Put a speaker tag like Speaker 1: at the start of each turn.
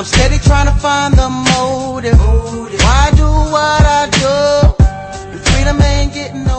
Speaker 1: I'm steady trying to find the motive. Why do what I do? The freedom ain't getting